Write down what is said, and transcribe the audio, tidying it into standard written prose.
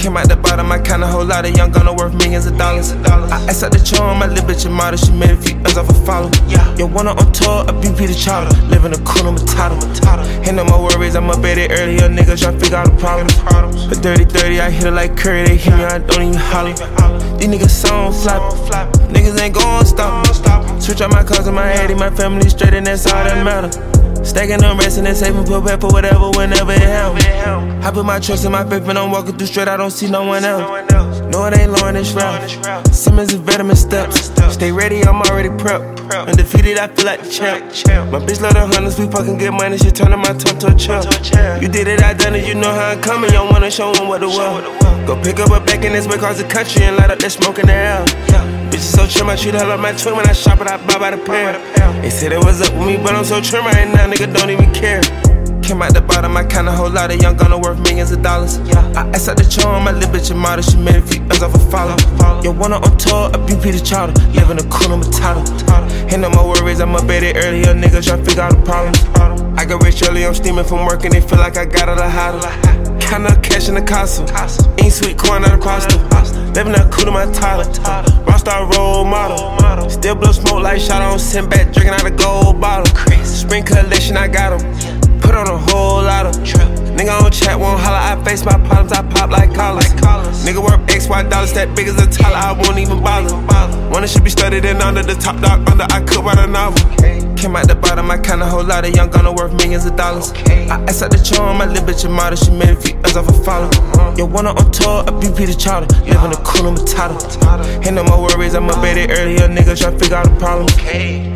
Came out the bottom, I count a whole lot of young gunner worth millions of dollars. I asked out the charm, my little bitch a model, she made a few M's off a follow. Yo, one on tour, a BP the chowder, living a cool Matata. Ain't no more worries, I'm up at it early, young niggas tryna figure out the problems. But 30-30, I hit her like Curry, they hear me, I don't even holler. These niggas song flop, niggas ain't gon' stop. Switch out my cars and my head, my family straight, and that's all that matter. Stacking them, resting and saving, put back for whatever, whenever it happens. I put my trust in my faith and I'm walking through straight, I don't see no one else. No, it ain't Lauren, it's route. Simmons is vitamin steps. Stay ready, I'm already prepped. Undefeated, I feel like the champ. My bitch love the hunters, we fucking get money, she turning my tongue to a champ. You did it, I done it, you know how I'm coming, y'all wanna show them what the world. Go pick up a back in this way across the country and light up that smoke in the air. Bitches so trim, I treat her like my twin. When I shop it, I buy by the pair. They said it was up with me, but I'm so trim right now, nigga don't even care. Came out the bottom, I count a whole lot of young gunner worth millions of dollars. I asked out the charm, my little bitch a model, she made a few M's off a follow. Yo, one on tour, a BP the chowder, living a cool Matata. Ain't no more worries, I'm up at it early, young niggas tryna figure out the problems. I got rich early, I'm steaming from work and they feel like I got all the hotter. Count up cash in the castle, ain't sweet corn out of pasta. Living up cool Matata, rockstar role model. Still blow smoke like shot on, sent back drinking out a gold bottle. Spring collection, I got 'em. Put on a whole lot of nigga on chat, won't holler. I face my problems, I pop like collars. Nigga work XY dollars, that big as a Tyler, I won't even bother. One that should be studied in under the top dog under, I could write a novel. Came out the bottom, I count a whole lot of young gunner worth millions of dollars. I asked out the charm, my little bitch a model, she made a few M's off a follow. Yo, one on tour, a BP the chowder, living a cool Matata. Ain't no more worries, I'm up at it early, young niggas tryna figure out the problems.